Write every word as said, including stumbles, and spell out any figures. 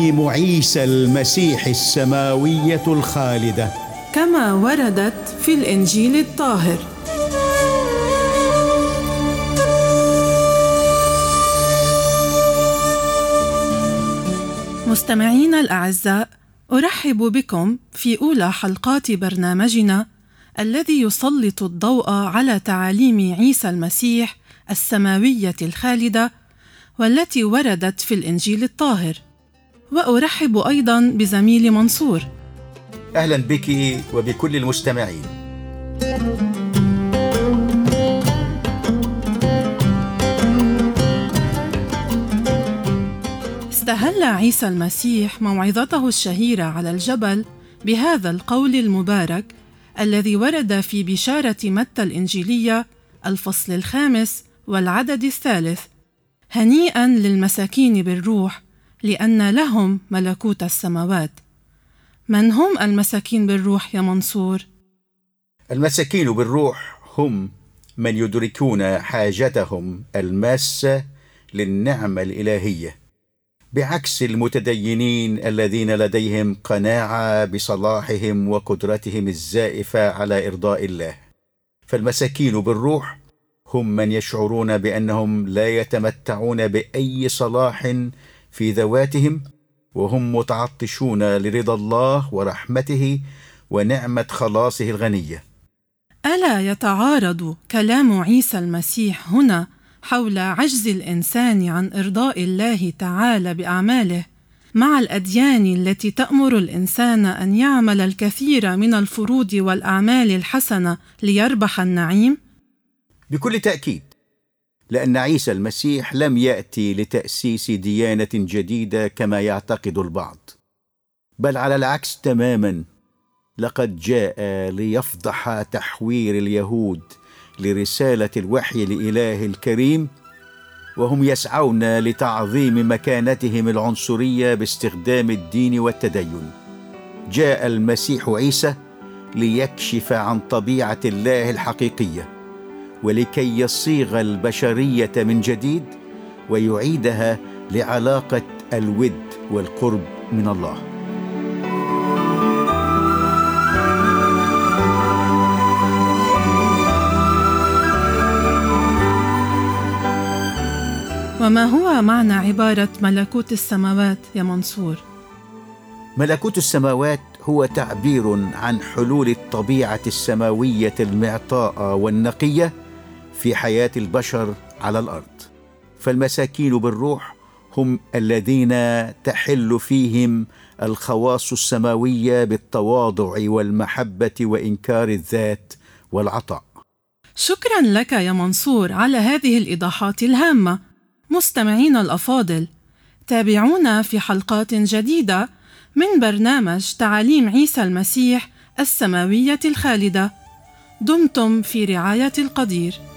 تعاليم عيسى المسيح السماوية الخالدة كما وردت في الإنجيل الطاهر. مستمعينا الأعزاء، أرحب بكم في أولى حلقات برنامجنا الذي يسلط الضوء على تعاليم عيسى المسيح السماوية الخالدة والتي وردت في الإنجيل الطاهر. وأرحب أيضا بزميلي منصور. أهلا بك وبكل المستمعين. استهل عيسى المسيح موعظته الشهيرة على الجبل بهذا القول المبارك الذي ورد في بشارة متى الإنجيلية الفصل الخامس والعدد الثالث: هنيئا للمساكين بالروح لأن لهم ملكوت السماوات. من هم المساكين بالروح يا منصور؟ المساكين بالروح هم من يدركون حاجتهم الماسة للنعمة الإلهية، بعكس المتدينين الذين لديهم قناعة بصلاحهم وقدرتهم الزائفة على إرضاء الله. فالمساكين بالروح هم من يشعرون بأنهم لا يتمتعون بأي صلاح في ذواتهم، وهم متعطشون لرضا الله ورحمته ونعمة خلاصه الغنية. ألا يتعارض كلام عيسى المسيح هنا حول عجز الإنسان عن إرضاء الله تعالى بأعماله مع الأديان التي تأمر الإنسان أن يعمل الكثير من الفروض والأعمال الحسنة ليربح النعيم؟ بكل تأكيد، لأن عيسى المسيح لم يأتي لتأسيس ديانة جديدة كما يعتقد البعض، بل على العكس تماما، لقد جاء ليفضح تحوير اليهود لرسالة الوحي الإله الكريم، وهم يسعون لتعظيم مكانتهم العنصرية باستخدام الدين والتدين. جاء المسيح عيسى ليكشف عن طبيعة الله الحقيقية، ولكي يصيغ البشرية من جديد ويعيدها لعلاقة الود والقرب من الله. وما هو معنى عبارة ملكوت السماوات يا منصور؟ ملكوت السماوات هو تعبير عن حلول الطبيعة السماوية المعطاءة والنقية في حياة البشر على الأرض. فالمساكين بالروح هم الذين تحل فيهم الخواص السماوية بالتواضع والمحبة وإنكار الذات والعطاء. شكرا لك يا منصور على هذه الإيضاحات الهامة. مستمعين الأفاضل، تابعونا في حلقات جديدة من برنامج تعاليم عيسى المسيح السماوية الخالدة. دمتم في رعاية القدير.